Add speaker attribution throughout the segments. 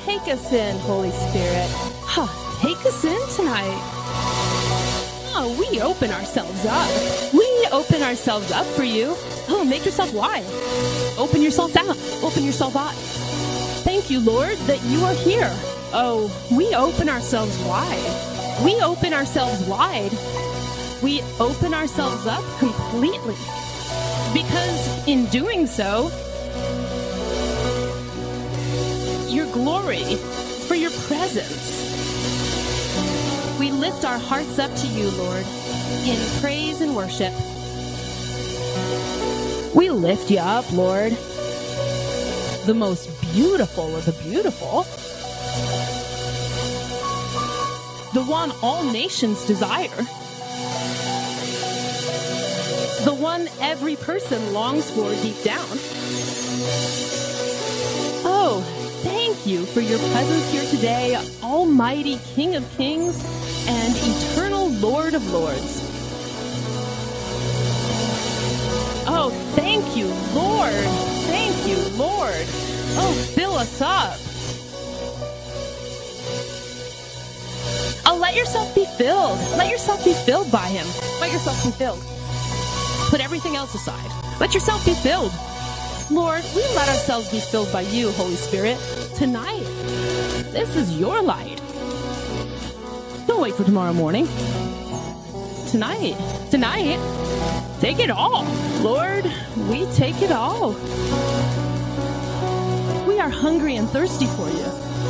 Speaker 1: take us in, Holy Spirit. Take us in tonight. Oh, we open ourselves up. We open ourselves up for you. Oh, make yourself wide. Open yourself out. Open yourself out. Thank you, Lord, that you are here. Oh, we open ourselves wide. We open ourselves wide. We open ourselves up completely. Because in doing so, your glory, for your presence, we lift our hearts up to you, Lord, in praise and worship. We lift you up, Lord, the most beautiful of the beautiful, the one all nations desire, the one every person longs for deep down. Oh, thank you for your presence here today, Almighty King of Kings and Eternal Lord of Lords. Oh, thank you, Lord. Thank you, Lord. Oh, fill us up. Oh, let yourself be filled. Let yourself be filled by him. Let yourself be filled. Put everything else aside. Let yourself be filled. Lord, we let ourselves be filled by you, Holy Spirit, tonight. This is your light. Don't wait for tomorrow morning. Tonight, take it all. Lord, we take it all. We are hungry and thirsty for you.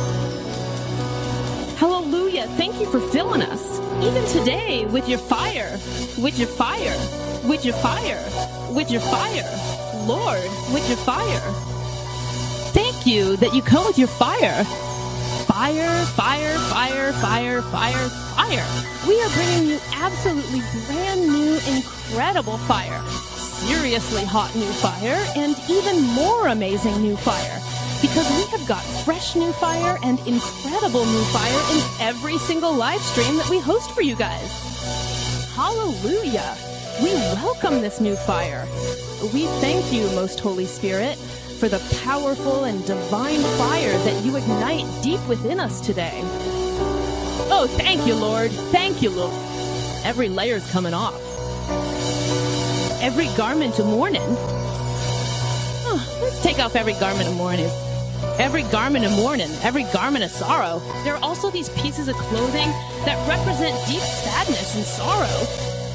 Speaker 1: Hallelujah. Thank you for filling us. Even today with your fire, with your fire, with your fire, with your fire. Lord, with your fire. Thank you that you come with your fire. Fire, fire, fire, fire, fire, fire. We are bringing you absolutely brand new, incredible fire. Seriously hot new fire and even more amazing new fire. Because we have got fresh new fire and incredible new fire in every single live stream that we host for you guys. Hallelujah. We welcome this new fire. We thank you, Most Holy Spirit, for the powerful and divine fire that you ignite deep within us today. Oh, thank you, Lord. Thank you, Lord. Every layer's coming off. Every garment of mourning. Oh, let's take off every garment of mourning. Every garment of mourning, every garment of sorrow. There are also these pieces of clothing that represent deep sadness and sorrow.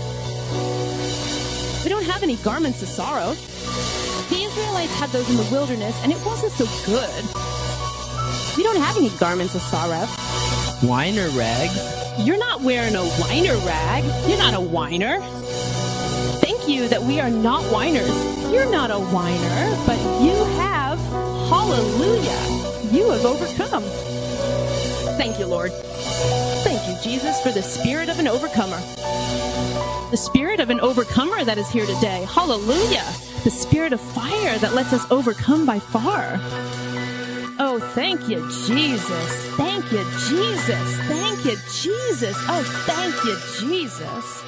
Speaker 1: We don't have any garments of sorrow. The Israelites had those in the wilderness, and it wasn't so good. We don't have any garments of sorrow.
Speaker 2: Whiner rags?
Speaker 1: You're not wearing a whiner rag. You're not a whiner. Thank you that we are not whiners. You're not a whiner, but you have, hallelujah, you have overcome. Thank you, Lord. Thank you, Jesus, for the spirit of an overcomer. The spirit of an overcomer that is here today. Hallelujah. The spirit of fire that lets us overcome by far. Oh, thank you, Jesus. Thank you, Jesus. Thank you, Jesus. Oh, thank you, Jesus.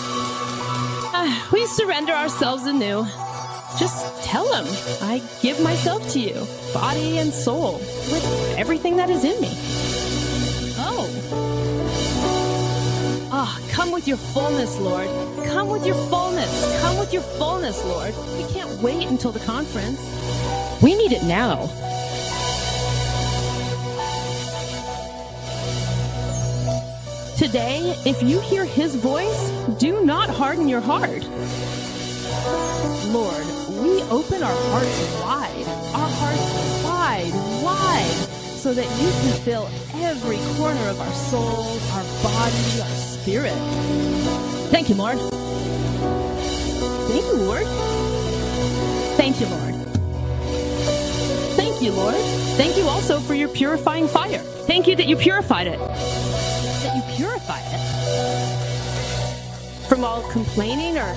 Speaker 1: We surrender ourselves anew. Just tell him, I give myself to you, body and soul, with everything that is in me. Come with your fullness, Lord. Come with your fullness. Come with your fullness, Lord. We can't wait until the conference. We need it now. Today, if you hear his voice, do not harden your heart. Lord, we open our hearts wide. Our hearts wide, so that you can fill every corner of our soul, our body, our spirit. Thank you, Lord. Thank you, Lord. Thank you, Lord. Thank you, Lord. Thank you also for your purifying fire. Thank you that you purified it. That you purified it. From all complaining or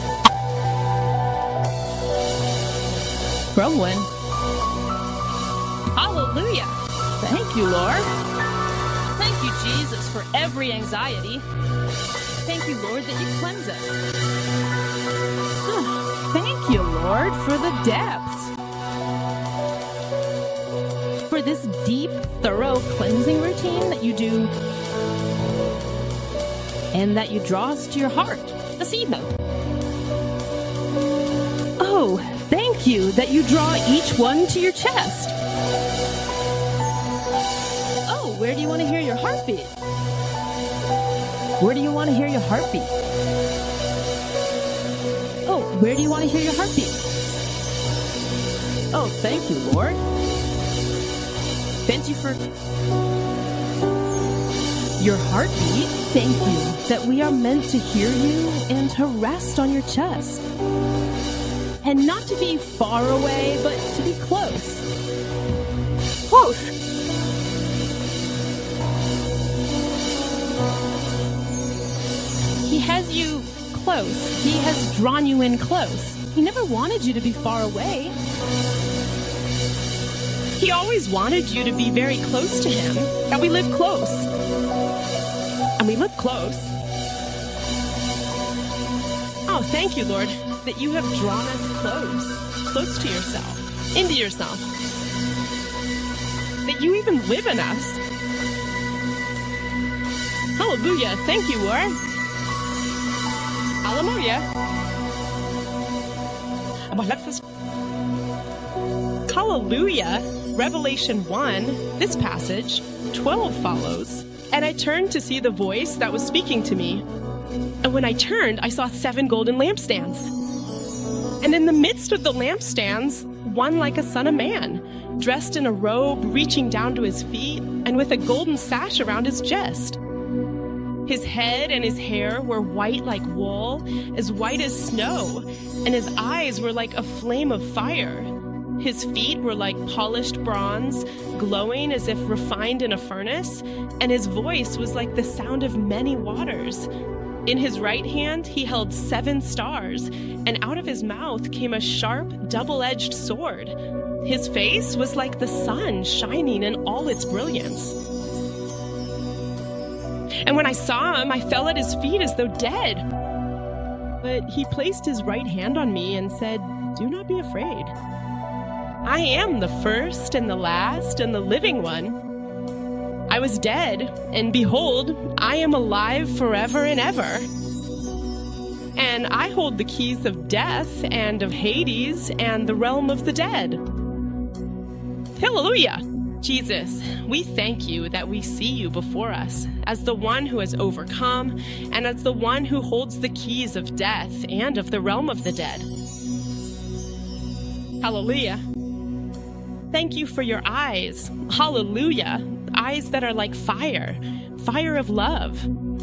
Speaker 1: grumbling. Hallelujah. Thank you, Lord. Thank you, Jesus, for every anxiety. Thank you, Lord, that you cleanse us. Thank you, Lord, for the depths. For this deep, thorough cleansing routine that you do and that you draw us to your heart this evening. Oh, thank you that you draw each one to your chest. Oh, where do you want to hear your heartbeat? Where do you want to hear your heartbeat? Oh, where do you want to hear your heartbeat? Oh, thank you, Lord. Thank you for your heartbeat. Thank you that we are meant to hear you and to rest on your chest. And not to be far away, but to be close. Close. He has you close. He has drawn you in close. He never wanted you to be far away. He always wanted you to be very close to him. That we live close. And we live close. Oh, thank you, Lord, that you have drawn us close to yourself, into yourself. That you even live in us. Hallelujah. Thank you, Lord. Hallelujah. Hallelujah. Revelation 1, this passage, 12 follows. And I turned to see the voice that was speaking to me. And when I turned, I saw 7 golden lampstands. And in the midst of the lampstands, one like a son of man, dressed in a robe reaching down to his feet, and with a golden sash around his chest. His head and his hair were white like wool, as white as snow, and his eyes were like a flame of fire. His feet were like polished bronze, glowing as if refined in a furnace, and his voice was like the sound of many waters. In his right hand he held 7 stars, and out of his mouth came a sharp, double-edged sword. His face was like the sun shining in all its brilliance. And when I saw him, I fell at his feet as though dead. But he placed his right hand on me and said, "Do not be afraid. I am the first and the last and the living one. I was dead, and behold, I am alive forever and ever. And I hold the keys of death and of Hades and the realm of the dead." Hallelujah! Jesus, we thank you that we see you before us as the one who has overcome and as the one who holds the keys of death and of the realm of the dead. Hallelujah. Thank you for your eyes. Hallelujah. Eyes that are like fire, fire of love.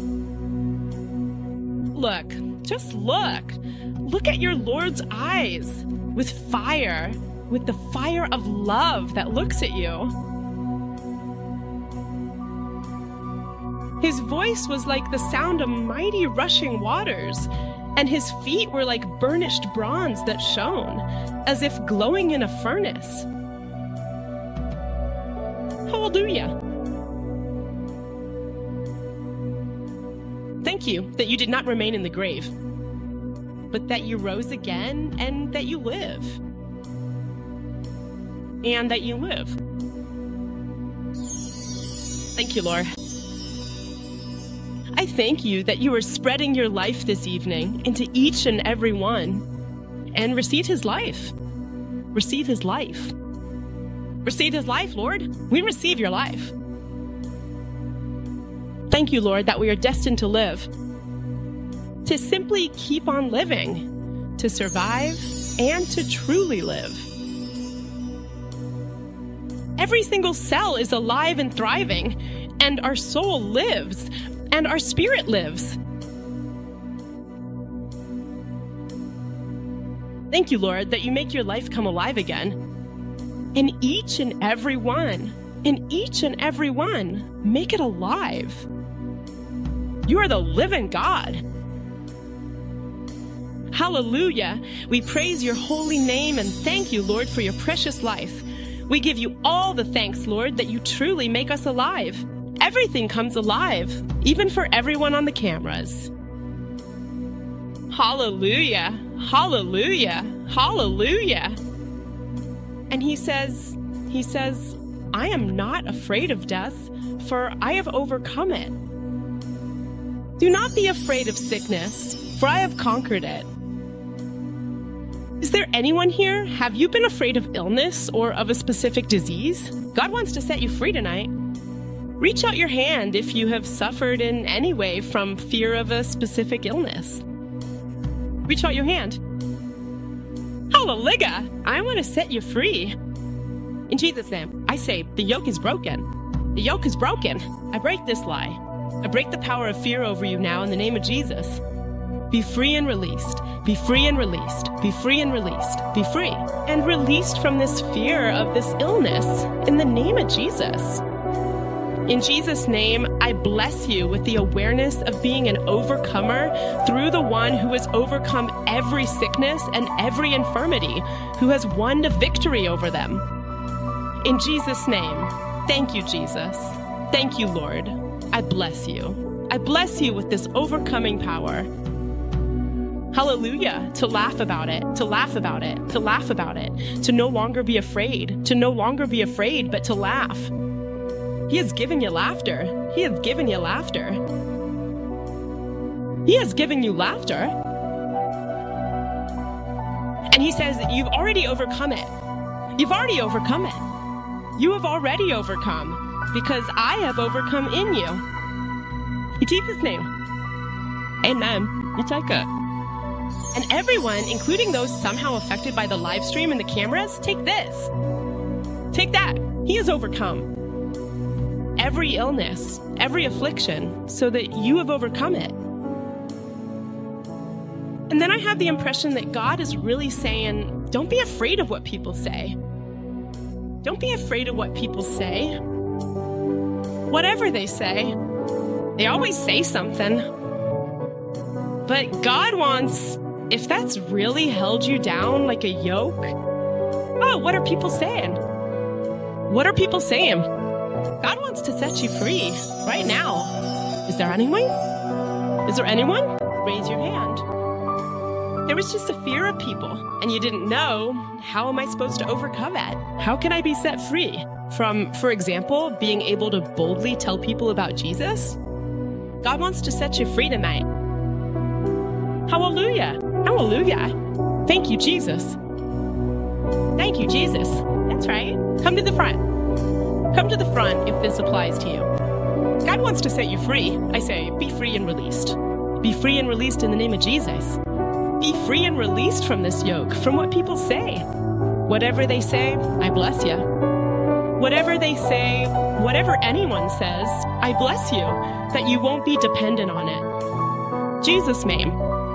Speaker 1: Look, just look. Look at your Lord's eyes with fire, with the fire of love that looks at you. His voice was like the sound of mighty rushing waters, and his feet were like burnished bronze that shone, as if glowing in a furnace. Hallelujah. Thank you that you did not remain in the grave, but that you rose again and that you live. And that you live. Thank you, Lord. I thank you that you are spreading your life this evening into each and every one. And receive his life. Receive his life. Receive his life, Lord. We receive your life. Thank you, Lord, that we are destined to live. To simply keep on living. To survive and to truly live. Every single cell is alive and thriving, and our soul lives, and our spirit lives. Thank you, Lord, that you make your life come alive again. In each and every one, make it alive. You are the living God. Hallelujah. We praise your holy name and thank you, Lord, for your precious life. We give you all the thanks, Lord, that you truly make us alive. Everything comes alive, even for everyone on the cameras. Hallelujah, hallelujah, hallelujah. And he says,
Speaker 3: I am not afraid of death, for I have overcome it. Do not be afraid of sickness, for I have conquered it. Is there anyone here? Have you been afraid of illness or of a specific disease? God wants to set you free tonight. Reach out your hand if you have suffered in any way from fear of a specific illness. Reach out your hand. Hallelujah! I want to set you free. In Jesus' name, I say, the yoke is broken. The yoke is broken. I break this lie. I break the power of fear over you now in the name of Jesus. Be free and released. Be free and released. Be free and released. Be free and released from this fear of this illness in the name of Jesus. In Jesus' name, I bless you with the awareness of being an overcomer through the one who has overcome every sickness and every infirmity, who has won the victory over them. In Jesus' name, thank you, Jesus. Thank you, Lord. I bless you. I bless you with this overcoming power. Hallelujah. To laugh about it, to laugh about it, to laugh about it, to no longer be afraid, to no longer be afraid, but to laugh. He has given you laughter. He has given you laughter. He has given you laughter. And he says, you've already overcome it. You've already overcome it. You have already overcome because I have overcome in you. In Jesus' name. Amen. You take it. And everyone, including those somehow affected by the live stream and the cameras, take this. Take that. He has overcome every illness, every affliction, so that you have overcome it. And then I have the impression that God is really saying, don't be afraid of what people say. Don't be afraid of what people say. Whatever they say, they always say something. But God wants, if that's really held you down like a yoke, oh, what are people saying? What are people saying? God wants to set you free right now. Is there anyone? Is there anyone? Raise your hand. There was just a fear of people, and you didn't know, how am I supposed to overcome it? How can I be set free from, for example, being able to boldly tell people about Jesus? God wants to set you free tonight. Hallelujah. Hallelujah. Thank you, Jesus. Thank you, Jesus. That's right. Come to the front. Come to the front if this applies to you. God wants to set you free. I say, be free and released. Be free and released in the name of Jesus. Be free and released from this yoke, from what people say. Whatever they say, I bless you. Whatever they say, whatever anyone says, I bless you, that you won't be dependent on it. Jesus' name.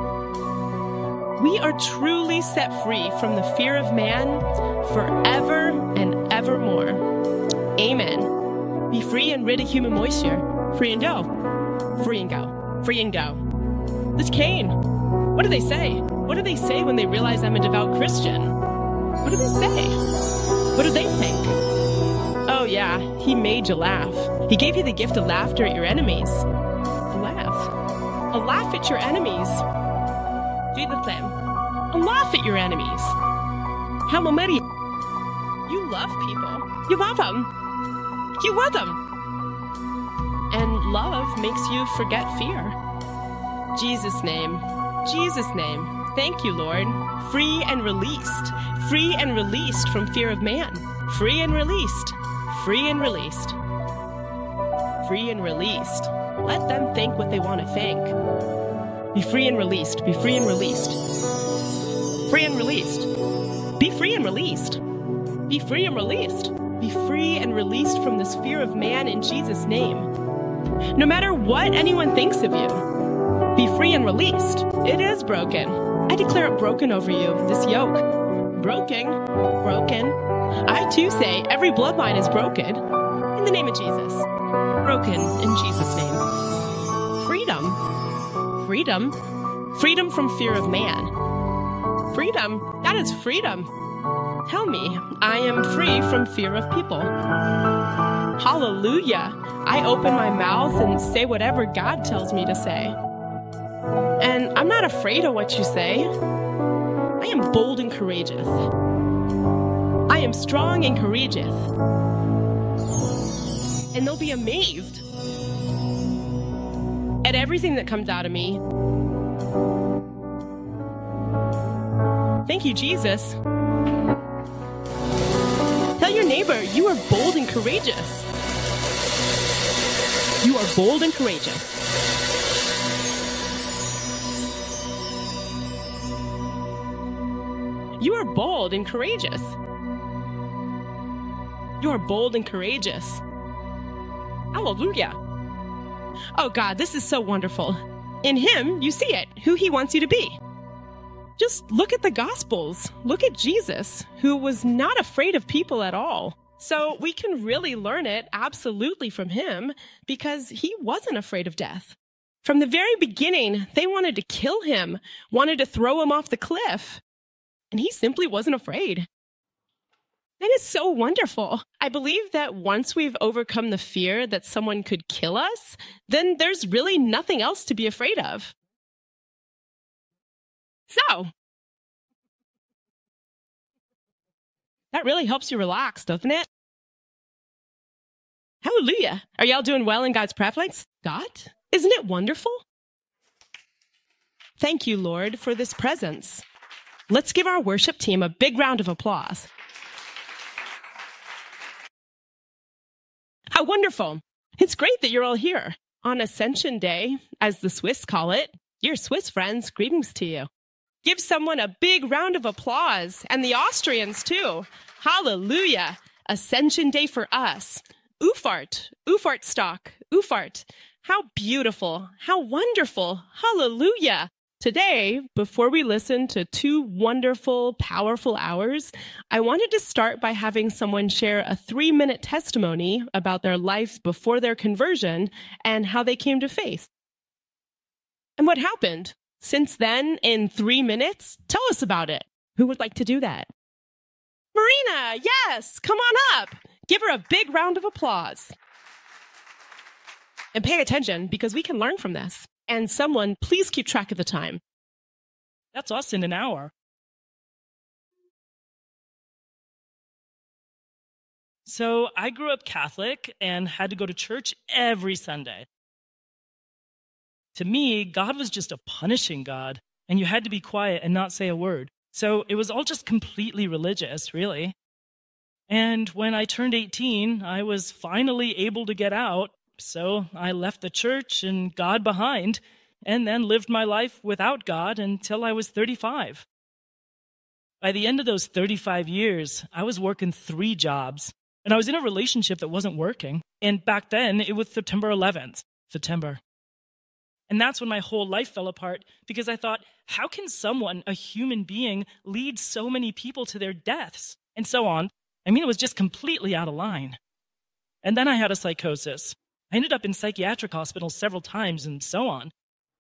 Speaker 3: We are truly set free from the fear of man forever and evermore. Amen. Be free and rid of human moisture. Free and go. Free and go. Free and go. This Cain. What do they say? What do they say when they realize I'm a devout Christian? What do they say? What do they think? Oh yeah, he made you laugh. He gave you the gift of laughter at your enemies. Laugh. A laugh at your enemies. Jesus name. A laugh at your enemies. Hail Mary. You love people. You love them. You love them. And love makes you forget fear. Jesus' name. Jesus' name. Thank you, Lord. Free and released. Free and released from fear of man. Free and released. Free and released. Free and released. Let them think what they want to think. Be free and released. Be free and released. Free and released. Be free and released. Be free and released. Be free and released from this fear of man in Jesus' name. No matter what anyone thinks of you, be free and released. It is broken. I declare it broken over you, this yoke. Broken. Broken. I too say every bloodline is broken. In the name of Jesus. Broken in Jesus' name. Freedom. Freedom. Freedom from fear of man. Freedom. That is freedom. Tell me, I am free from fear of people. Hallelujah. I open my mouth and say whatever God tells me to say. And I'm not afraid of what you say. I am bold and courageous. I am strong and courageous. and they'll be amazed at everything that comes out of me. Thank you, Jesus. Tell your neighbor, you are bold and courageous. You are bold and courageous. You are bold and courageous. You are bold and courageous. Hallelujah. Oh God, this is so wonderful. In Him, you see it, who He wants you to be. Just look at the Gospels. Look at Jesus, who was not afraid of people at all. So we can really learn it absolutely from Him because He wasn't afraid of death. From the very beginning, they wanted to kill Him, wanted to throw Him off the cliff, and He simply wasn't afraid. That is so wonderful. I believe that once we've overcome the fear that someone could kill us, then there's really nothing else to be afraid of. So, that really helps you relax, doesn't it? Hallelujah. Are y'all doing well in God's preference? God? Isn't it wonderful? Thank you, Lord, for this presence. Let's give our worship team a big round of applause. How wonderful. It's great that you're all here. On Ascension Day, as the Swiss call it, your Swiss friends, greetings to you. Give someone a big round of applause, and the Austrians too. Hallelujah. Ascension Day for us. Ufart, Ufartstock, Ufart. How beautiful, how wonderful. Hallelujah. Today, before we listen to 2 wonderful, powerful hours, I wanted to start by having someone share a 3-minute testimony about their life before their conversion and how they came to faith. And what happened? Since then, in 3 minutes, tell us about it. Who would like to do that? Marina, yes, come on up. Give her a big round of applause. And pay attention, because we can learn from this. And someone, please keep track of the time.
Speaker 4: That's us in an hour. So I grew up Catholic and had to go to church every Sunday. To me, God was just a punishing God, and you had to be quiet and not say a word. So it was all just completely religious, really. And when I turned 18, I was finally able to get out. So I left the church and God behind, and then lived my life without God until I was 35. By the end of those 35 years, I was working 3 jobs, and I was in a relationship that wasn't working. And back then, it was September 11th. September. And that's when my whole life fell apart, because I thought, how can someone, a human being, lead so many people to their deaths? And so on. I mean, it was just completely out of line. And then I had a psychosis. I ended up in psychiatric hospitals several times and so on.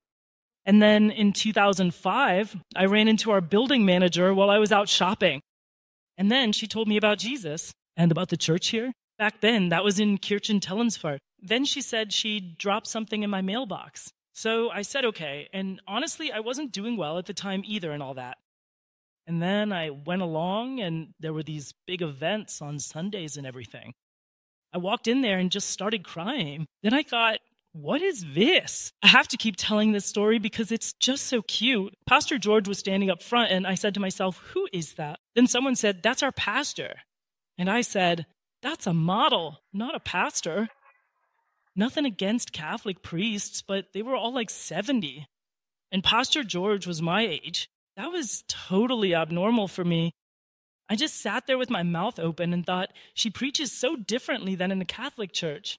Speaker 4: And then in 2005, I ran into our building manager while I was out shopping. And then she told me about Jesus and about the church here. Back then, that was in Kirchen-Tellensfurt. Then she said she'd dropped something in my mailbox. So I said, okay. And honestly, I wasn't doing well at the time either and all that. And then I went along, and there were these big events on Sundays and everything. I walked in there and just started crying. Then I thought, what is this? I have to keep telling this story because it's just so cute. Pastor George was standing up front, and I said to myself, who is that? Then someone said, that's our pastor. And I said, that's a model, not a pastor. Nothing against Catholic priests, but they were all like 70. And Pastor George was my age. That was totally abnormal for me. I just sat there with my mouth open and thought, she preaches so differently than in the Catholic Church.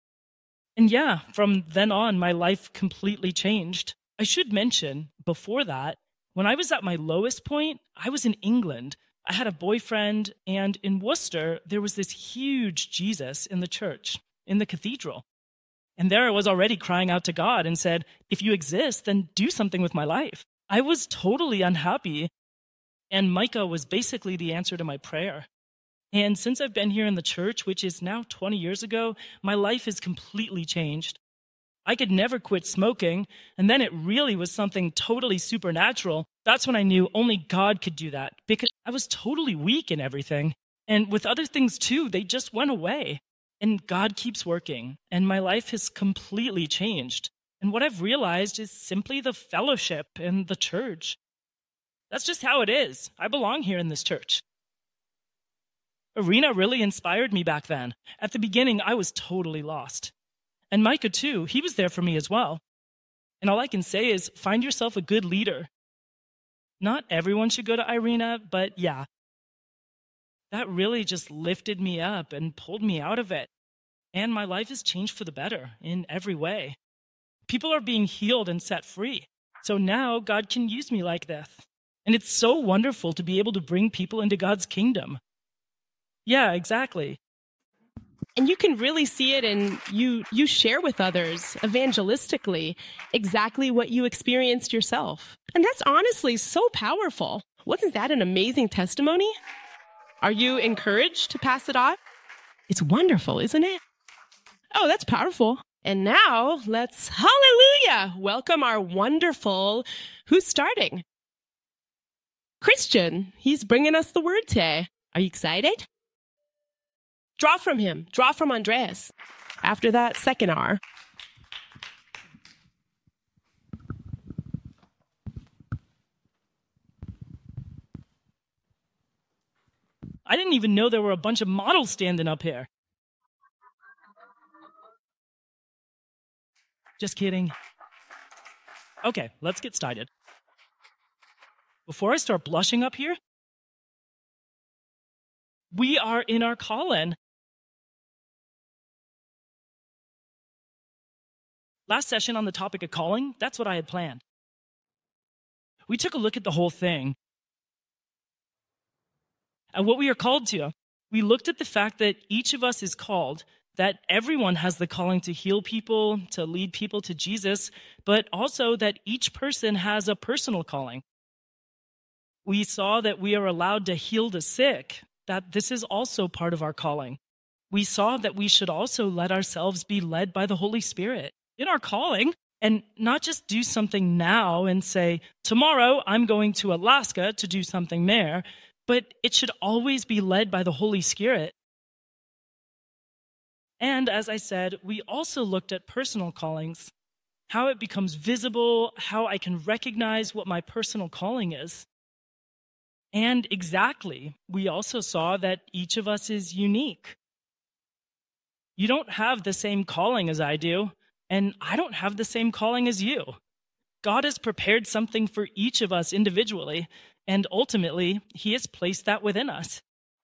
Speaker 4: And yeah, from then on, my life completely changed. I should mention, before that, when I was at my lowest point, I was in England. I had a boyfriend, and in Worcester, there was this huge Jesus in the church, in the cathedral. And there I was already crying out to God and said, if you exist, then do something with my life. I was totally unhappy. And Micah was basically the answer to my prayer. And since I've been here in the church, which is now 20 years ago, my life has completely changed. I could never quit smoking, and then it really was something totally supernatural. That's when I knew only God could do that, because I was totally weak in everything. And with other things too, they just went away. And God keeps working, and my life has completely changed. And what I've realized is simply the fellowship and the church. That's just how it is. I belong here in this church. Arena really inspired me back then. At the beginning, I was totally lost. And Micah, too, he was there for me as well. And all I can say is find yourself a good leader. Not everyone should go to Irena, but yeah, that really just lifted me up and pulled me out of it. And my life has changed for the better in every way. People are being healed and set free. So now God can use me like this. And it's so wonderful to be able to bring people into God's kingdom. Yeah, exactly.
Speaker 3: And you can really see it, and you share with others evangelistically exactly what you experienced yourself. And that's honestly so powerful. Wasn't that an amazing testimony? Are you encouraged to pass it on? It's wonderful, isn't it? Oh, that's powerful. And now let's, hallelujah, welcome our wonderful, who's starting? Christian. He's bringing us the word today. Are you excited? Draw from him. Draw from Andreas. After that second R.
Speaker 4: I didn't even know there were a bunch of models standing up here. Just kidding. Okay, let's get started. Before I start blushing up here, we are in our call-in. Last session on the topic of calling, that's what I had planned. We took a look at the whole thing and what we are called to. We looked at the fact that each of us is called, that everyone has the calling to heal people, to lead people to Jesus, but also that each person has a personal calling. We saw that we are allowed to heal the sick, that this is also part of our calling. We saw that we should also let ourselves be led by the Holy Spirit in our calling, and not just do something now and say, tomorrow I'm going to Alaska to do something there, but it should always be led by the Holy Spirit. And as I said, we also looked at personal callings, how it becomes visible, how I can recognize what my personal calling is. And exactly, we also saw that each of us is unique. You don't have the same calling as I do, and I don't have the same calling as you. God has prepared something for each of us individually, and ultimately, He has placed that within us.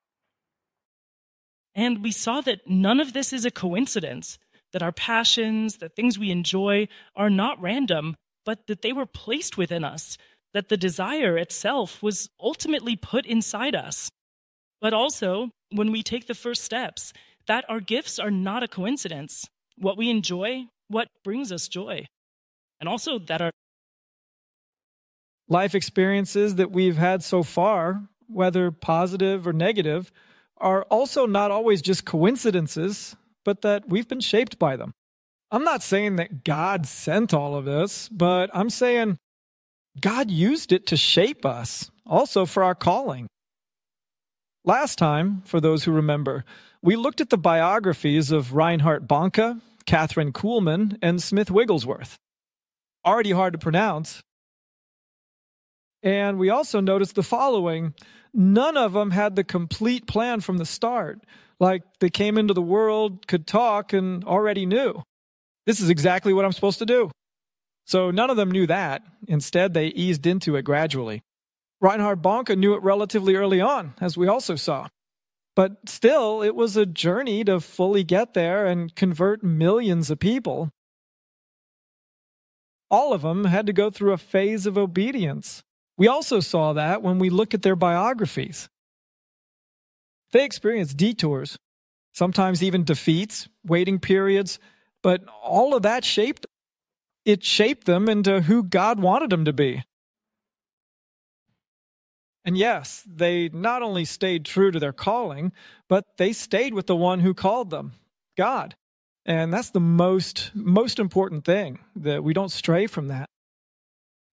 Speaker 4: And we saw that none of this is a coincidence, that our passions, the things we enjoy, are not random, but that they were placed within us, that the desire itself was ultimately put inside us. But also, when we take the first steps, that our gifts are not a coincidence. What we enjoy, what brings us joy. And also that our
Speaker 5: life experiences that we've had so far, whether positive or negative, are also not always just coincidences, but that we've been shaped by them. I'm not saying that God sent all of this, but I'm saying God used it to shape us, also for our calling. Last time, for those who remember, we looked at the biographies of Reinhard Bonnke, Catherine Kuhlman, and Smith Wigglesworth. Already hard to pronounce. And we also noticed the following: none of them had the complete plan from the start, like they came into the world, could talk, and already knew, this is exactly what I'm supposed to do. So none of them knew that. Instead, they eased into it gradually. Reinhard Bonnke knew it relatively early on, as we also saw. But still, it was a journey to fully get there and convert millions of people. All of them had to go through a phase of obedience. We also saw that when we look at their biographies. They experienced detours, sometimes even defeats, waiting periods, but all of that shaped them. It shaped them into who God wanted them to be. And yes, they not only stayed true to their calling, but they stayed with the one who called them, God. And that's the most important thing, that we don't stray from that.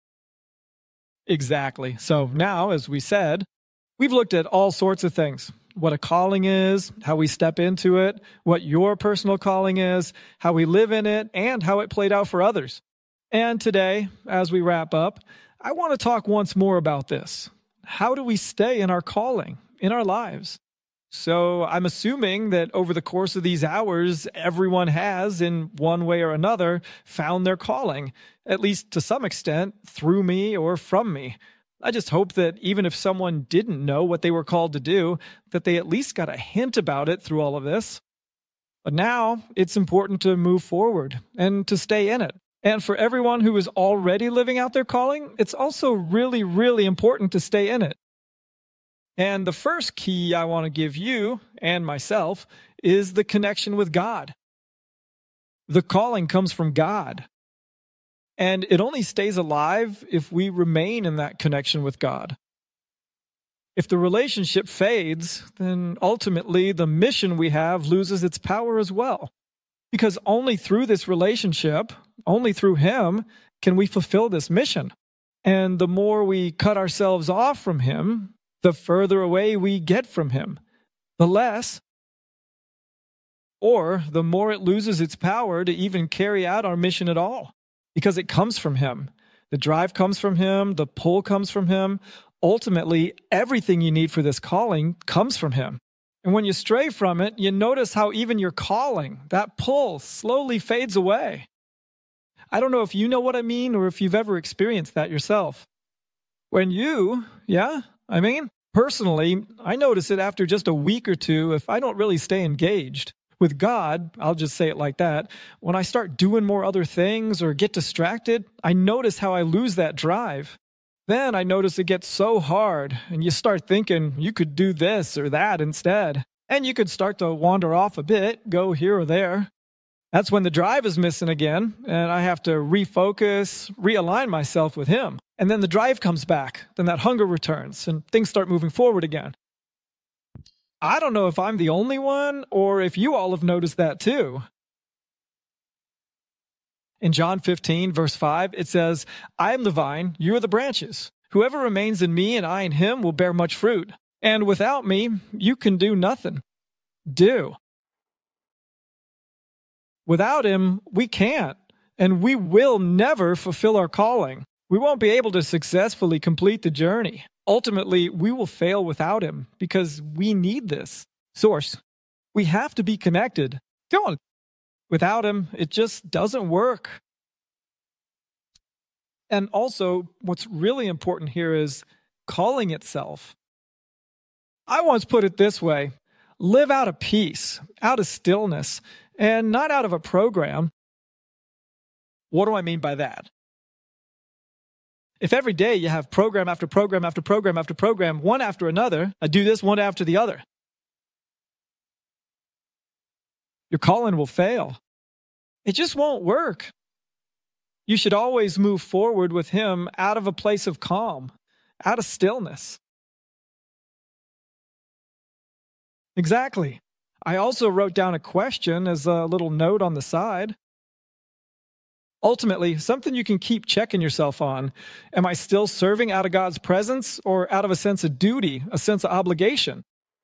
Speaker 5: Exactly. So now, as we said, we've looked at all sorts of things. what a calling is, how we step into it, what your personal calling is, how we live in it, and how it played out for others. And today, as we wrap up, I want to talk once more about this. How do we stay in our calling, in our lives? So I'm assuming that over the course of these hours, everyone has, in one way or another, found their calling, at least to some extent, through me or from me. I just hope that even if someone didn't know what they were called to do, that they at least got a hint about it through all of this. But now it's important to move forward and to stay in it. And for everyone who is already living out their calling, it's also really, really important to stay in it. And the first key I want to give you and myself is the connection with God. The calling comes from God. And it only stays alive if we remain in that connection with God. If the relationship fades, then ultimately the mission we have loses its power as well. Because only through this relationship, only through Him, can we fulfill this mission. And the more we cut ourselves off from Him, the further away we get from Him, the less, or the more it loses its power to even carry out our mission at all, because it comes from Him. The drive comes from Him, the pull comes from Him. Ultimately, everything you need for this calling comes from Him. And when you stray from it, you notice how even your calling, that pull, slowly fades away. I don't know if you know what I mean or if you've ever experienced that yourself. Personally, I notice it after just a week or two if I don't really stay engaged. With God, I'll just say it like that, when I start doing more other things or get distracted, I notice how I lose that drive. Then I notice it gets so hard, and you start thinking you could do this or that instead. And you could start to wander off a bit, go here or there. That's when the drive is missing again, and I have to refocus, realign myself with Him. And then the drive comes back, then that hunger returns, and things start moving forward again. I don't know if I'm the only one, or if you all have noticed that too. In John 15, verse 5, it says, "I am the vine, you are the branches. Whoever remains in me and I in him will bear much fruit. And without me, you can do nothing." Without Him, we can't, and we will never fulfill our calling. We won't be able to successfully complete the journey. Ultimately, we will fail without Him because we need this source. We have to be connected. Come on. Without Him, it just doesn't work. And also, what's really important here is calling itself. I once put it this way: live out of peace, out of stillness, and not out of a program. What do I mean by that? If every day you have program after program after program after program, one after another, I do this one after the other, your calling will fail. It just won't work. You should always move forward with Him out of a place of calm, out of stillness. Exactly. I also wrote down a question as a little note on the side. Ultimately, something you can keep checking yourself on. Am I still serving out of God's presence or out of a sense of duty, a sense of obligation?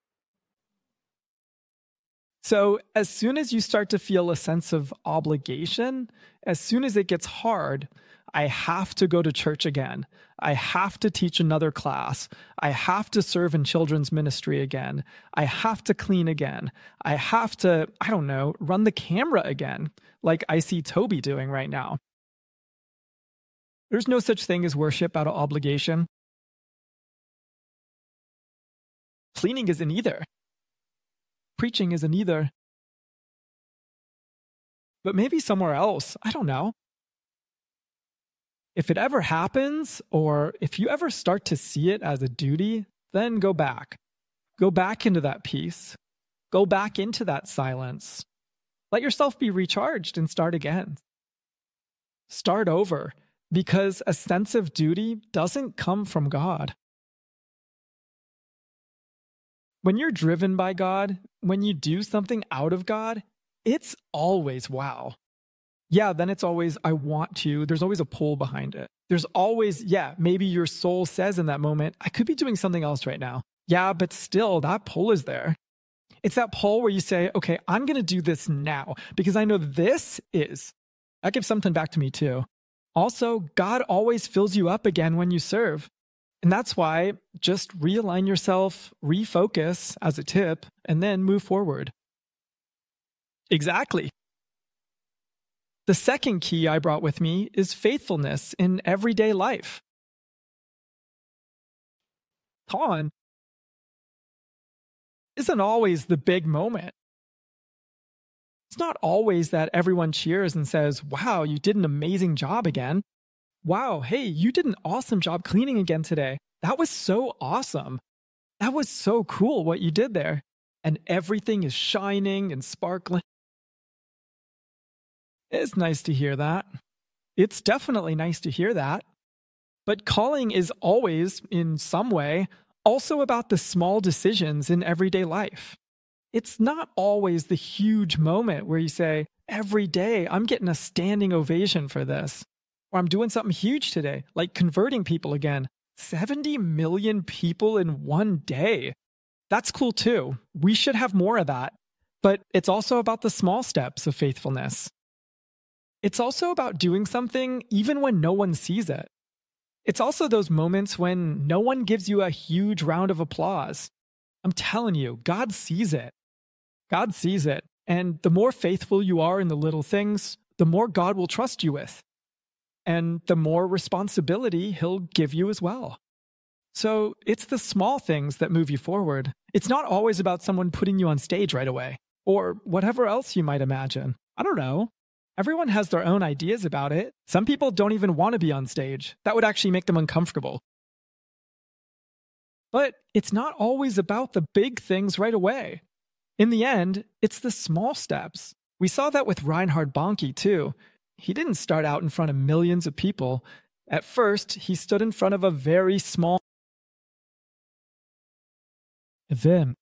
Speaker 5: So as soon as you start to feel a sense of obligation, as soon as it gets hard, I have to go to church again. I have to teach another class. I have to serve in children's ministry again. I have to clean again. I have to, run the camera again, like I see Toby doing right now. There's no such thing as worship out of obligation. Cleaning isn't either. Preaching isn't either. But maybe somewhere else, I don't know. If it ever happens, or if you ever start to see it as a duty, then go back. Go back into that peace. Go back into that silence. Let yourself be recharged and start again. Start over, because a sense of duty doesn't come from God. When you're driven by God, when you do something out of God, it's always wow. Yeah, then it's always, I want to. There's always a pull behind it. There's always, maybe your soul says in that moment, I could be doing something else right now. Yeah, but still, that pull is there. It's that pull where you say, okay, I'm going to do this now because I know this is. That gives something back to me too. Also, God always fills you up again when you serve. And that's why just realign yourself, refocus as a tip, and then move forward. Exactly. The second key I brought with me is faithfulness in everyday life. Colin isn't always the big moment. It's not always that everyone cheers and says, wow, you did an amazing job again. Wow, hey, you did an awesome job cleaning again today. That was so awesome. That was so cool what you did there. And everything is shining and sparkling. It's nice to hear that. It's definitely nice to hear that. But calling is always, in some way, also about the small decisions in everyday life. It's not always the huge moment where you say, every day I'm getting a standing ovation for this. Or I'm doing something huge today, like converting people again. 70 million people in one day. That's cool too. We should have more of that. But it's also about the small steps of faithfulness. It's also about doing something even when no one sees it. It's also those moments when no one gives you a huge round of applause. I'm telling you, God sees it. God sees it. And the more faithful you are in the little things, the more God will trust you with. And the more responsibility He'll give you as well. So it's the small things that move you forward. It's not always about someone putting you on stage right away, or whatever else you might imagine. I don't know. Everyone has their own ideas about it. Some people don't even want to be on stage. That would actually make them uncomfortable. But it's not always about the big things right away. In the end, it's the small steps. We saw that with Reinhard Bonnke too. He didn't start out in front of millions of people. At first, he stood in front of a very small event.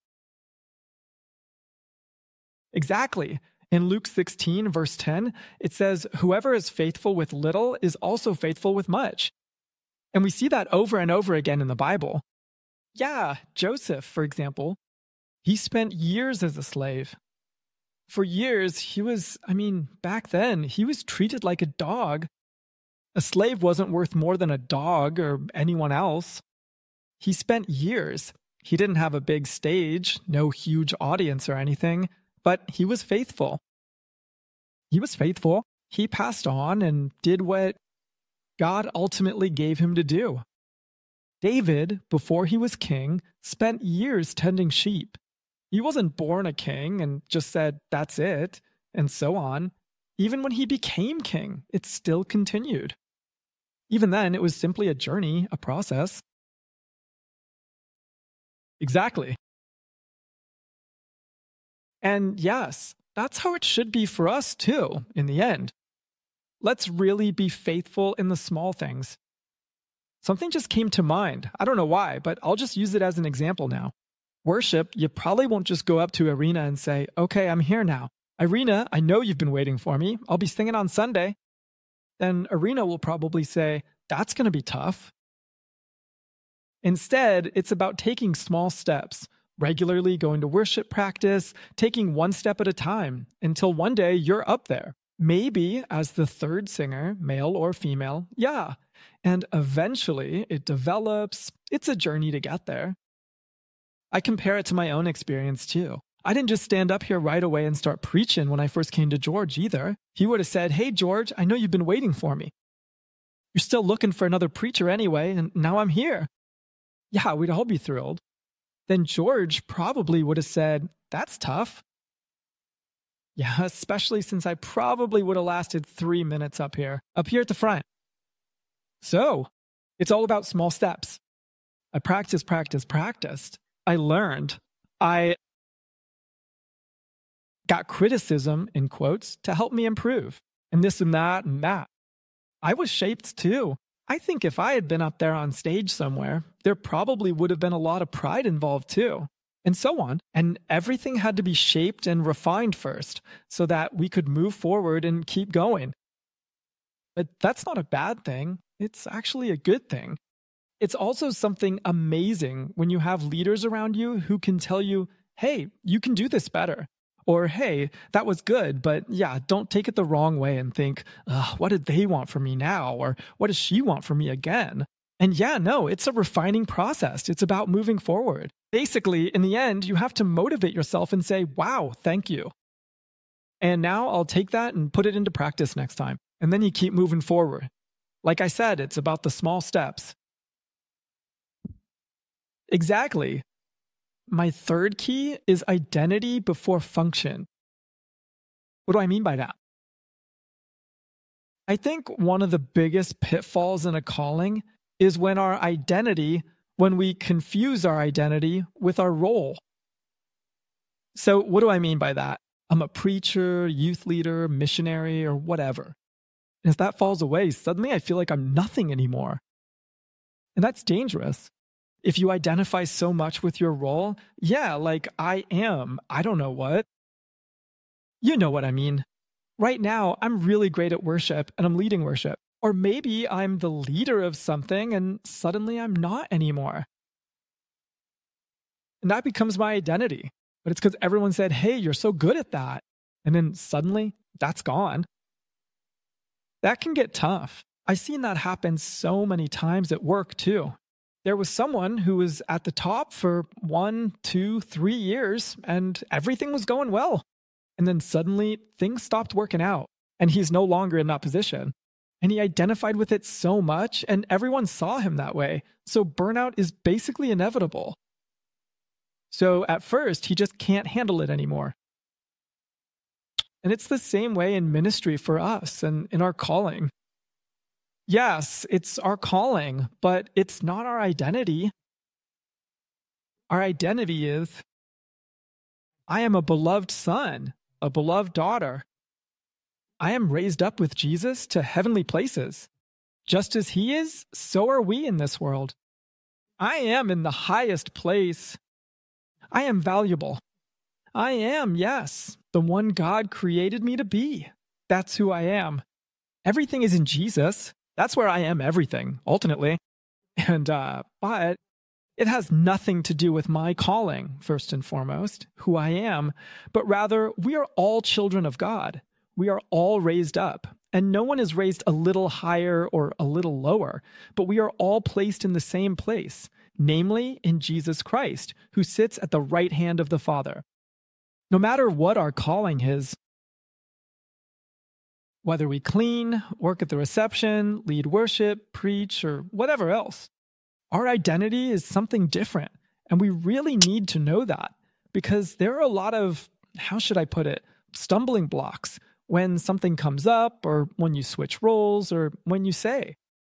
Speaker 5: Exactly. In Luke 16, verse 10, it says, whoever is faithful with little is also faithful with much. And we see that over and over again in the Bible. Yeah, Joseph, for example, he spent years as a slave. For years, back then, he was treated like a dog. A slave wasn't worth more than a dog or anyone else. He spent years. He didn't have a big stage, no huge audience or anything. But he was faithful. He was faithful. He passed on and did what God ultimately gave him to do. David, before he was king, spent years tending sheep. He wasn't born a king and just said, that's it, and so on. Even when he became king, it still continued. Even then, it was simply a journey, a process. Exactly. And yes, that's how it should be for us too, in the end. Let's really be faithful in the small things. Something just came to mind. I don't know why, but I'll just use it as an example now. Worship, you probably won't just go up to Irina and say, okay, I'm here now. Irina, I know you've been waiting for me. I'll be singing on Sunday. Then Irina will probably say, that's going to be tough. Instead, it's about taking small steps, regularly going to worship practice, taking one step at a time until one day you're up there. Maybe as the third singer, male or female, yeah. And eventually it develops. It's a journey to get there. I compare it to my own experience too. I didn't just stand up here right away and start preaching when I first came to George either. He would have said, hey, George, I know you've been waiting for me. You're still looking for another preacher anyway, and now I'm here. Yeah, we'd all be thrilled. Then George probably would have said, that's tough. Yeah, especially since I probably would have lasted 3 minutes up here at the front. So, it's all about small steps. I practiced. I learned. I got criticism, in quotes, to help me improve. And this and that and that. I was shaped too. I think if I had been up there on stage somewhere, there probably would have been a lot of pride involved too. And so on. And everything had to be shaped and refined first so that we could move forward and keep going. But that's not a bad thing. It's actually a good thing. It's also something amazing when you have leaders around you who can tell you, hey, you can do this better. Or, hey, that was good, but yeah, don't take it the wrong way and think, what did they want from me now? Or what does she want from me again? And yeah, no, it's a refining process. It's about moving forward. Basically, in the end, you have to motivate yourself and say, wow, thank you. And now I'll take that and put it into practice next time. And then you keep moving forward. Like I said, it's about the small steps. Exactly. My third key is identity before function. What do I mean by that? I think one of the biggest pitfalls in a calling is when we confuse our identity with our role. So what do I mean by that? I'm a preacher, youth leader, missionary, or whatever. And as that falls away, suddenly I feel like I'm nothing anymore. And that's dangerous. If you identify so much with your role, yeah, like I am, I don't know what. You know what I mean. Right now, I'm really great at worship and I'm leading worship. Or maybe I'm the leader of something and suddenly I'm not anymore. And that becomes my identity. But it's because everyone said, hey, you're so good at that. And then suddenly, that's gone. That can get tough. I've seen that happen so many times at work too. There was someone who was at the top for 1, 2, 3 years, and everything was going well. And then suddenly, things stopped working out, and he's no longer in that position. And he identified with it so much, and everyone saw him that way. So burnout is basically inevitable. So at first, he just can't handle it anymore. And it's the same way in ministry for us and in our calling. Yes, it's our calling, but it's not our identity. Our identity is, I am a beloved son, a beloved daughter. I am raised up with Jesus to heavenly places. Just as he is, so are we in this world. I am in the highest place. I am valuable. I am, yes, the one God created me to be. That's who I am. Everything is in Jesus. That's where I am everything, ultimately. And, but it has nothing to do with my calling, first and foremost, who I am, but rather we are all children of God. We are all raised up, and no one is raised a little higher or a little lower, but we are all placed in the same place, namely in Jesus Christ, who sits at the right hand of the Father. No matter what our calling is, whether we clean, work at the reception, lead worship, preach, or whatever else, our identity is something different, and we really need to know that, because there are a lot of, how should I put it, stumbling blocks when something comes up, or when you switch roles, or when you say.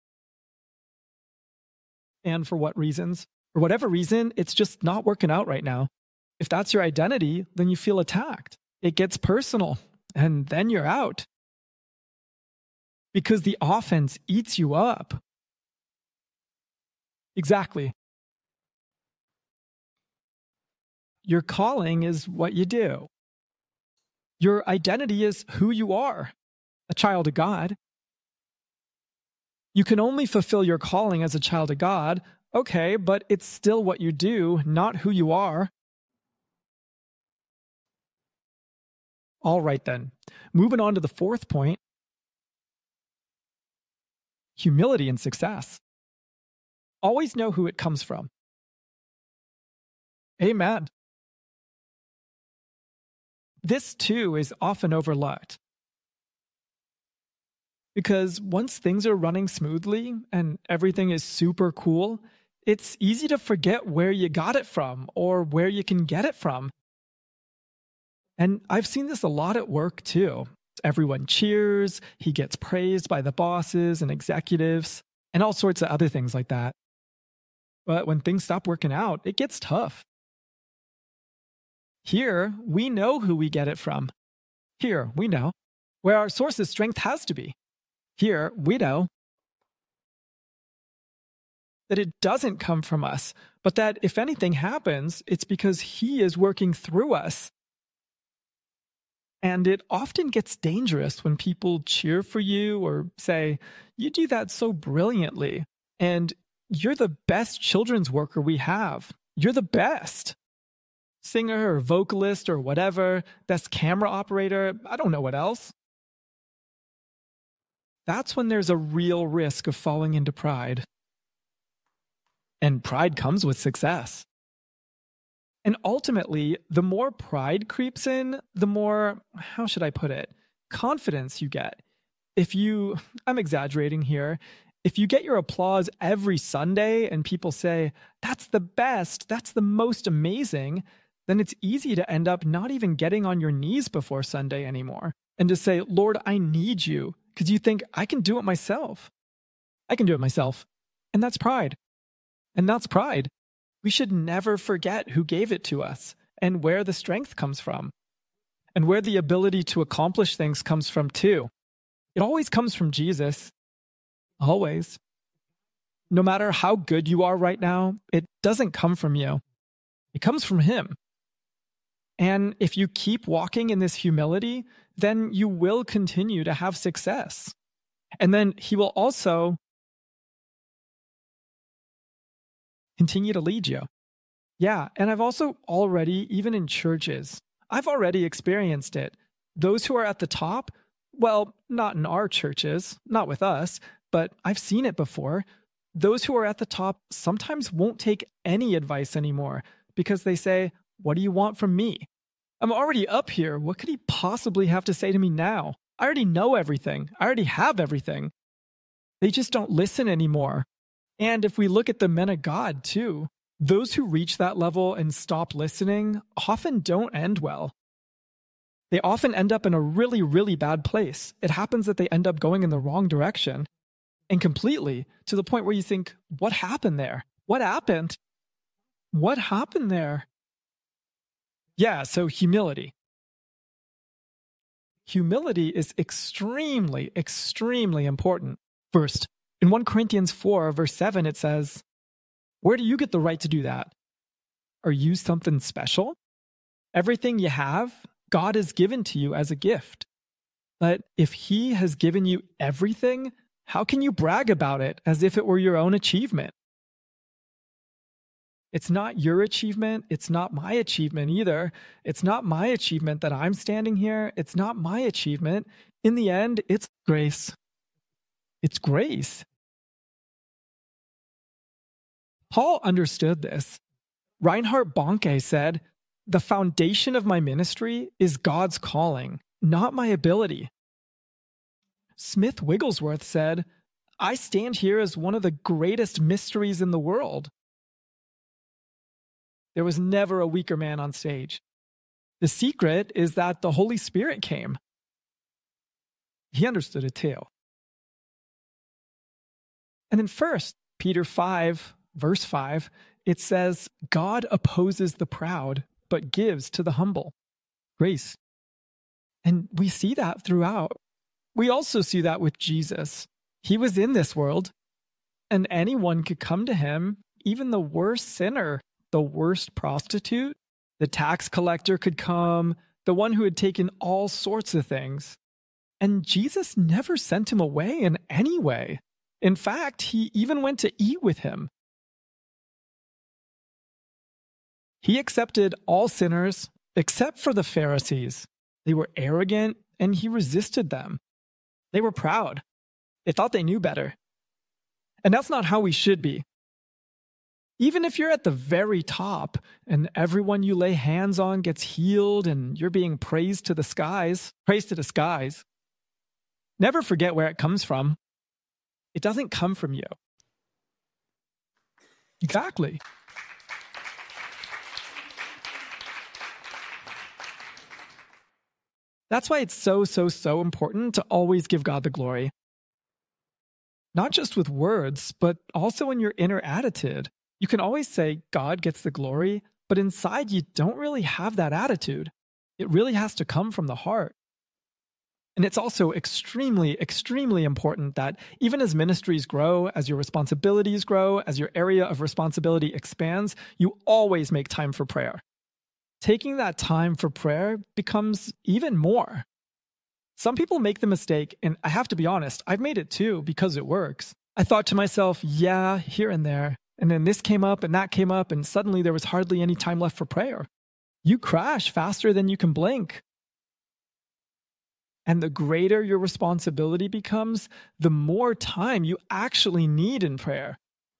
Speaker 5: And for what reasons? For whatever reason, it's just not working out right now. If that's your identity, then you feel attacked. It gets personal, and then you're out. Because the offense eats you up. Exactly. Your calling is what you do. Your identity is who you are, a child of God. You can only fulfill your calling as a child of God, okay, but it's still what you do, not who you are. All right then, moving on to the fourth point. Humility and success. Always know who it comes from. Amen. This too is often overlooked. Because once things are running smoothly and everything is super cool, it's easy to forget where you got it from or where you can get it from. And I've seen this a lot at work too. Everyone cheers, he gets praised by the bosses and executives, and all sorts of other things like that. But when things stop working out, it gets tough. Here, we know who we get it from. Here, we know where our source of strength has to be. Here, we know that it doesn't come from us, but that if anything happens, it's because he is working through us. And it often gets dangerous when people cheer for you or say, you do that so brilliantly. And you're the best children's worker we have. You're the best. Singer or vocalist or whatever, best camera operator, I don't know what else. That's when there's a real risk of falling into pride. And pride comes with success. And ultimately, the more pride creeps in, the more, how should I put it, confidence you get. I'm exaggerating here, if you get your applause every Sunday and people say, that's the best, that's the most amazing, then it's easy to end up not even getting on your knees before Sunday anymore and to say, Lord, I need you, because you think, I can do it myself. I can do it myself. And that's pride. And that's pride. We should never forget who gave it to us and where the strength comes from and where the ability to accomplish things comes from too. It always comes from Jesus. Always. No matter how good you are right now, it doesn't come from you. It comes from Him. And if you keep walking in this humility, then you will continue to have success. And then He will also continue to lead you. Yeah, and I've also already, even in churches, I've already experienced it. Those who are at the top, well, not in our churches, not with us, but I've seen it before. Those who are at the top sometimes won't take any advice anymore because they say, what do you want from me? I'm already up here. What could he possibly have to say to me now? I already know everything. I already have everything. They just don't listen anymore. And if we look at the men of God too, those who reach that level and stop listening often don't end well. They often end up in a really, really bad place. It happens that they end up going in the wrong direction. And completely, to the point where you think, what happened there? What happened? What happened there? Yeah, so humility. Humility is extremely, extremely important. First, in 1 Corinthians 4, verse 7, it says, where do you get the right to do that? Are you something special? Everything you have, God has given to you as a gift. But if He has given you everything, how can you brag about it as if it were your own achievement? It's not your achievement. It's not my achievement either. It's not my achievement that I'm standing here. It's not my achievement. In the end, it's grace. It's grace. Paul understood this. Reinhard Bonnke said, the foundation of my ministry is God's calling, not my ability. Smith Wigglesworth said, I stand here as one of the greatest mysteries in the world. There was never a weaker man on stage. The secret is that the Holy Spirit came. He understood it too. And in 1 Peter 5, verse 5, it says, God opposes the proud, but gives to the humble. Grace. And we see that throughout. We also see that with Jesus. He was in this world, and anyone could come to Him, even the worst sinner, the worst prostitute, the tax collector could come, the one who had taken all sorts of things. And Jesus never sent him away in any way. In fact, He even went to eat with him. He accepted all sinners except for the Pharisees. They were arrogant, and He resisted them. They were proud. They thought they knew better. And that's not how we should be. Even if you're at the very top and everyone you lay hands on gets healed and you're being praised to the skies, never forget where it comes from. It doesn't come from you. Exactly. That's why it's so important to always give God the glory. Not just with words, but also in your inner attitude. You can always say God gets the glory, but inside you don't really have that attitude. It really has to come from the heart. And it's also extremely, extremely important that even as ministries grow, as your responsibilities grow, as your area of responsibility expands, you always make time for prayer. Taking that time for prayer becomes even more. Some people make the mistake, and I have to be honest, I've made it too because it works. I thought to myself, yeah, here and there. And then this came up and that came up, and suddenly there was hardly any time left for prayer. You crash faster than you can blink. And the greater your responsibility becomes, the more time you actually need in prayer.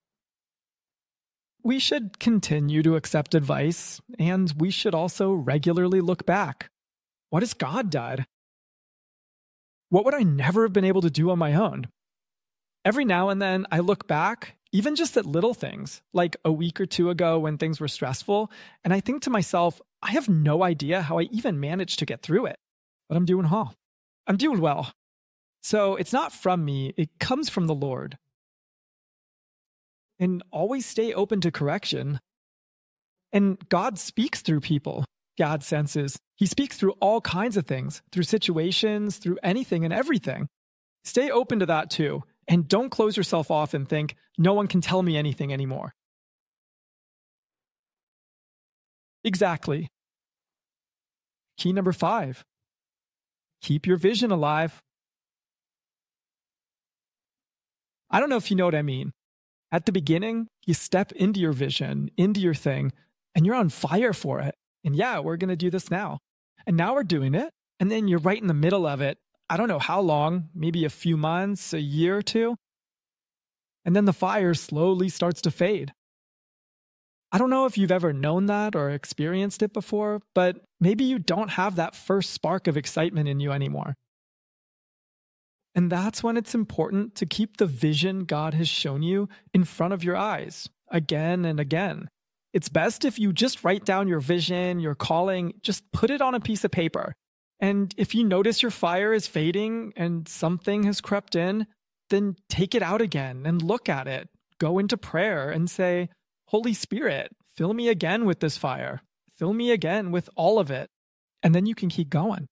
Speaker 5: We should continue to accept advice, and we should also regularly look back. What has God done? What would I never have been able to do on my own? Every now and then I look back, even just at little things, like a week or two ago when things were stressful, and I think to myself, I have no idea how I even managed to get through it. But I'm doing well. I'm doing well. So it's not from me, it comes from the Lord. And always stay open to correction. And God speaks through people, God senses. He speaks through all kinds of things, through situations, through anything and everything. Stay open to that too. And don't close yourself off and think, no one can tell me anything anymore. Exactly. Key number 5. Keep your vision alive. I don't know if you know what I mean. At the beginning, you step into your vision, into your thing, and you're on fire for it. And yeah, we're going to do this now. And now we're doing it. And then you're right in the middle of it. I don't know how long, maybe a few months, a year or two. And then the fire slowly starts to fade. I don't know if you've ever known that or experienced it before, but maybe you don't have that first spark of excitement in you anymore. And that's when it's important to keep the vision God has shown you in front of your eyes, again and again. It's best if you just write down your vision, your calling, just put it on a piece of paper. And if you notice your fire is fading and something has crept in, then take it out again and look at it. Go into prayer and say, Holy Spirit, fill me again with this fire. Fill me again with all of it. And then you can keep going.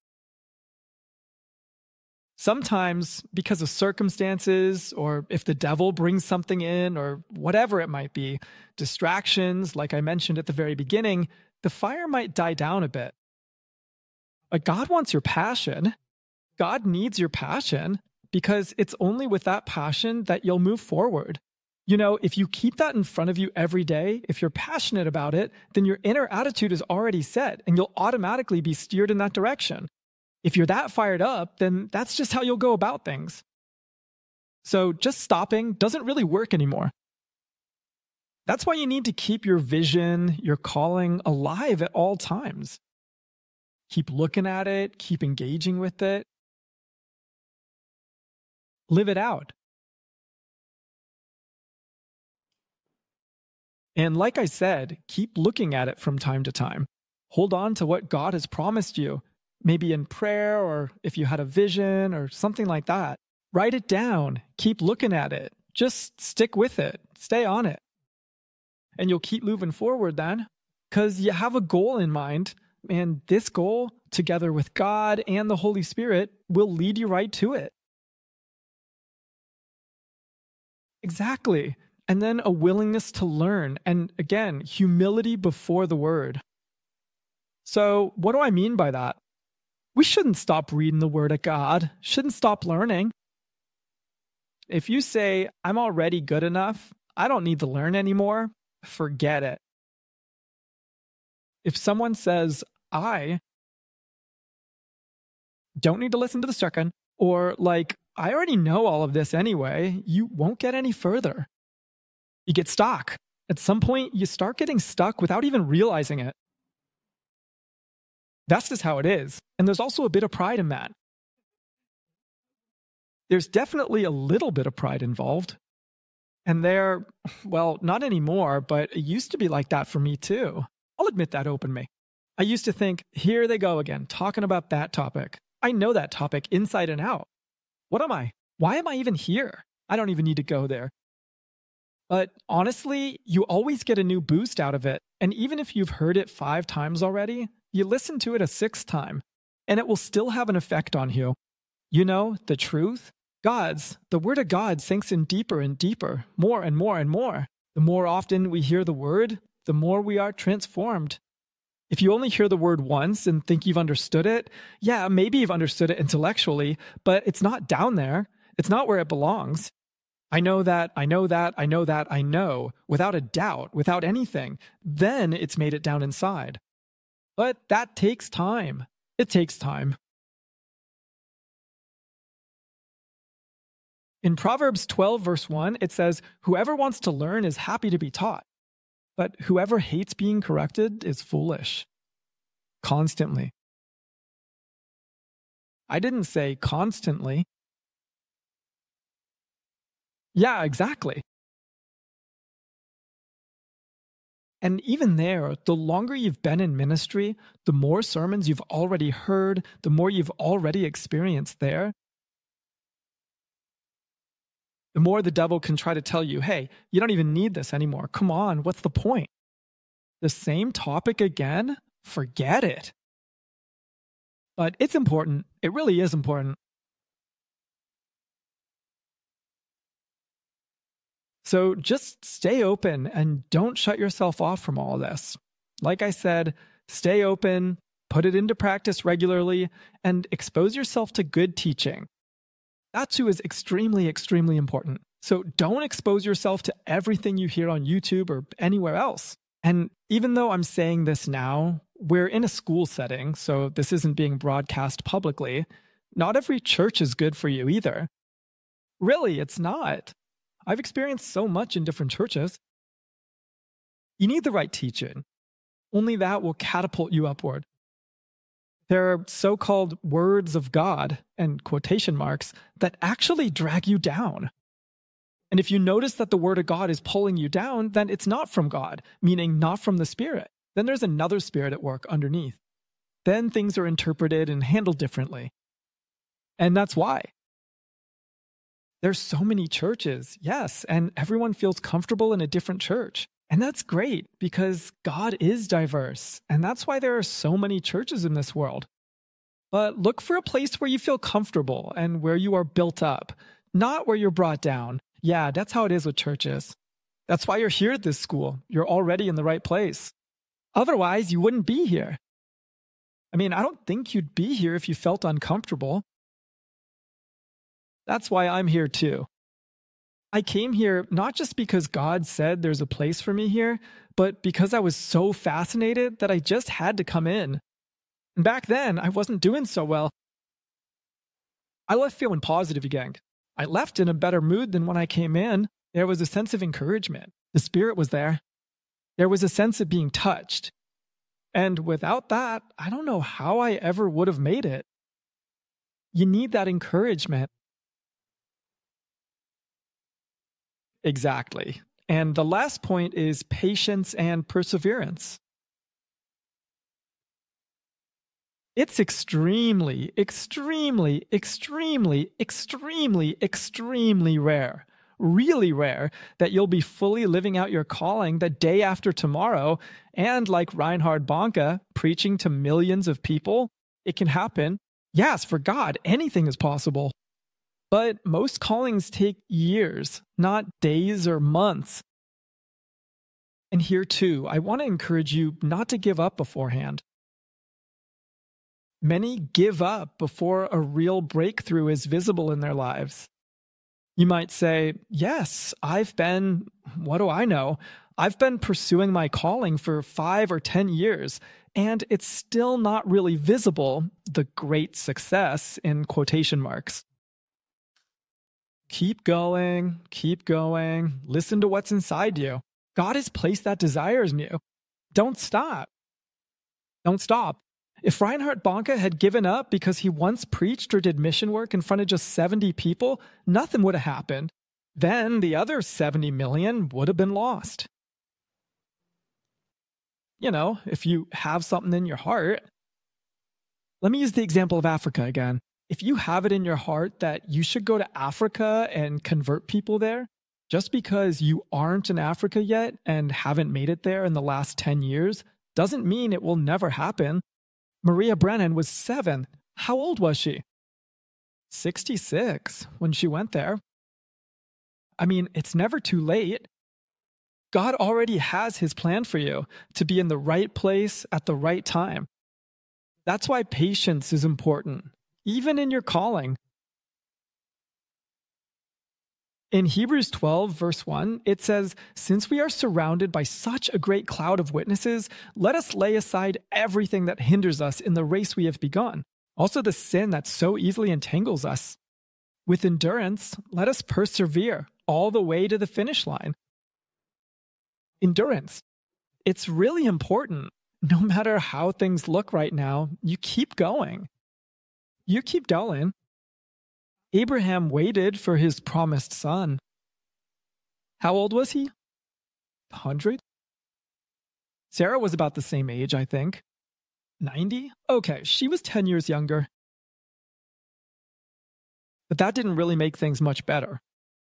Speaker 5: Sometimes, because of circumstances, or if the devil brings something in, or whatever it might be, distractions, like I mentioned at the very beginning, the fire might die down a bit. But God wants your passion. God needs your passion, because it's only with that passion that you'll move forward. You know, if you keep that in front of you every day, if you're passionate about it, then your inner attitude is already set, and you'll automatically be steered in that direction. If you're that fired up, then that's just how you'll go about things. So just stopping doesn't really work anymore. That's why you need to keep your vision, your calling alive at all times. Keep looking at it, keep engaging with it. Live it out. And like I said, keep looking at it from time to time. Hold on to what God has promised you. Maybe in prayer, or if you had a vision or something like that. Write it down. Keep looking at it. Just stick with it. Stay on it. And you'll keep moving forward then, because you have a goal in mind. And this goal, together with God and the Holy Spirit, will lead you right to it. Exactly. And then a willingness to learn. And again, humility before the word. So what do I mean by that? We shouldn't stop reading the Word of God, shouldn't stop learning. If you say, I'm already good enough, I don't need to learn anymore, forget it. If someone says, I don't need to listen to the sermon, or like, I already know all of this anyway, you won't get any further. You get stuck. At some point, you start getting stuck without even realizing it. That's just how it is. And there's also a bit of pride in that. There's definitely a little bit of pride involved. And well, not anymore, but it used to be like that for me too. I'll admit that openly. I used to think, here they go again, talking about that topic. I know that topic inside and out. What am I? Why am I even here? I don't even need to go there. But honestly, you always get a new boost out of it. And even if you've heard it 5 times already, you listen to it a 6th time, and it will still have an effect on you. You know, the truth, the Word of God sinks in deeper and deeper, more and more and more. The more often we hear the Word, the more we are transformed. If you only hear the Word once and think you've understood it, yeah, maybe you've understood it intellectually, but it's not down there. It's not where it belongs. I know that, I know that, I know that, I know, without a doubt, without anything. Then it's made it down inside. But that takes time. It takes time. In Proverbs 12, verse 1, it says, "Whoever wants to learn is happy to be taught, but whoever hates being corrected is foolish." Constantly. I didn't say constantly. Yeah, exactly. And even there, the longer you've been in ministry, the more sermons you've already heard, the more you've already experienced there, the more the devil can try to tell you, hey, you don't even need this anymore. Come on, what's the point? The same topic again? Forget it. But it's important. It really is important. So just stay open and don't shut yourself off from all this. Like I said, stay open, put it into practice regularly, and expose yourself to good teaching. That too is extremely, extremely important. So don't expose yourself to everything you hear on YouTube or anywhere else. And even though I'm saying this now, we're in a school setting, so this isn't being broadcast publicly. Not every church is good for you either. Really, it's not. I've experienced so much in different churches. You need the right teaching. Only that will catapult you upward. There are so-called words of God, and quotation marks, that actually drag you down. And if you notice that the word of God is pulling you down, then it's not from God, meaning not from the Spirit. Then there's another spirit at work underneath. Then things are interpreted and handled differently. And that's why. There's so many churches, yes, and everyone feels comfortable in a different church. And that's great because God is diverse, and that's why there are so many churches in this world. But look for a place where you feel comfortable and where you are built up, not where you're brought down. Yeah, that's how it is with churches. That's why you're here at this school. You're already in the right place. Otherwise, you wouldn't be here. I mean, I don't think you'd be here if you felt uncomfortable. That's why I'm here too. I came here not just because God said there's a place for me here, but because I was so fascinated that I just had to come in. And back then, I wasn't doing so well. I left feeling positive again. I left in a better mood than when I came in. There was a sense of encouragement. The Spirit was there. There was a sense of being touched. And without that, I don't know how I ever would have made it. You need that encouragement. Exactly. And the last point is patience and perseverance. It's extremely, extremely, extremely, extremely, extremely rare, really rare, that you'll be fully living out your calling the day after tomorrow and, like Reinhard Bonnke, preaching to millions of people. It can happen. Yes, for God, anything is possible. But most callings take years, not days or months. And here too, I want to encourage you not to give up beforehand. Many give up before a real breakthrough is visible in their lives. You might say, yes, what do I know? I've been pursuing my calling for 5 or 10 years, and it's still not really visible, the great success in quotation marks. Keep going, listen to what's inside you. God has placed that desire in you. Don't stop. Don't stop. If Reinhard Bonnke had given up because he once preached or did mission work in front of just 70 people, nothing would have happened. Then the other 70 million would have been lost. You know, if you have something in your heart. Let me use the example of Africa again. If you have it in your heart that you should go to Africa and convert people there, just because you aren't in Africa yet and haven't made it there in the last 10 years, doesn't mean it will never happen. Maria Brennan was 7. How old was she? 66 when she went there. I mean, it's never too late. God already has his plan for you to be in the right place at the right time. That's why patience is important, even in your calling. In Hebrews 12, verse 1, it says, "Since we are surrounded by such a great cloud of witnesses, let us lay aside everything that hinders us in the race we have begun, also the sin that so easily entangles us. With endurance, let us persevere all the way to the finish line." Endurance. It's really important. No matter how things look right now, you keep going. You keep going. Abraham waited for his promised son. How old was he? 100? Sarah was about the same age, I think. 90? Okay, she was 10 years younger. But that didn't really make things much better.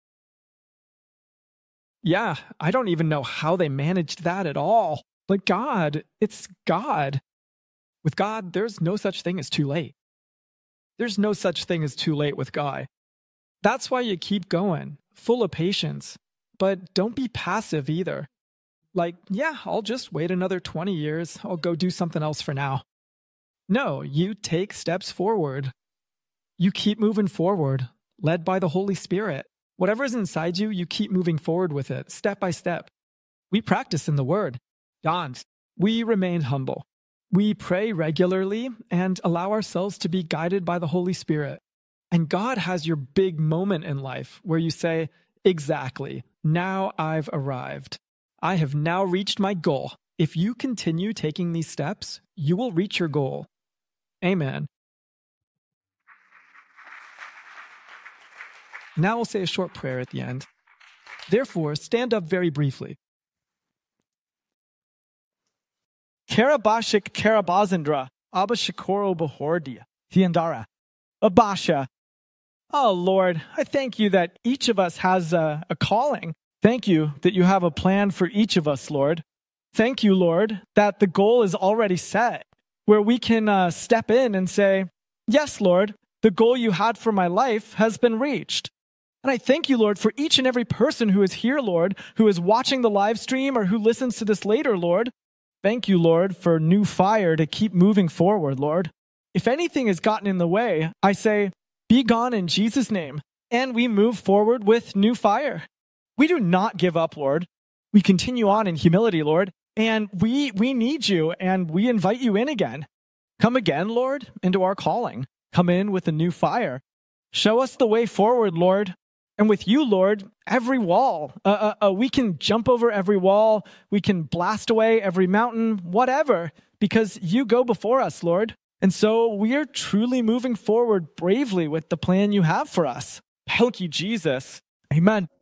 Speaker 5: Yeah, I don't even know how they managed that at all. But God, it's God. With God, there's no such thing as too late. There's no such thing as too late with God. That's why you keep going, full of patience. But don't be passive either. Like, yeah, I'll just wait another 20 years. I'll go do something else for now. No, you take steps forward. You keep moving forward, led by the Holy Spirit. Whatever is inside you, you keep moving forward with it, step by step. We practice in the Word. Dance. We remain humble. We pray regularly and allow ourselves to be guided by the Holy Spirit. And God has your big moment in life where you say, exactly, now I've arrived. I have now reached my goal. If you continue taking these steps, you will reach your goal. Amen. Now we'll say a short prayer at the end. Therefore, stand up very briefly.
Speaker 6: Karabashik Karabazandra, Abashikoro Bahordia, Thiandara, Abasha. Oh Lord, I thank you that each of us has a calling. Thank you that you have a plan for each of us, Lord. Thank you, Lord, that the goal is already set, where we can step in and say, yes, Lord, the goal you had for my life has been reached. And I thank you, Lord, for each and every person who is here, Lord, who is watching the live stream or who listens to this later, Lord. Thank you, Lord, for new fire to keep moving forward, Lord. If anything has gotten in the way, I say, be gone in Jesus' name, and we move forward with new fire. We do not give up, Lord. We continue on in humility, Lord, and we need you, and we invite you in again. Come again, Lord, into our calling. Come in with a new fire. Show us the way forward, Lord. And with you, Lord, every wall, we can jump over every wall, we can blast away every mountain, whatever, because you go before us, Lord. And so we are truly moving forward bravely with the plan you have for us. Thank you, Jesus. Amen.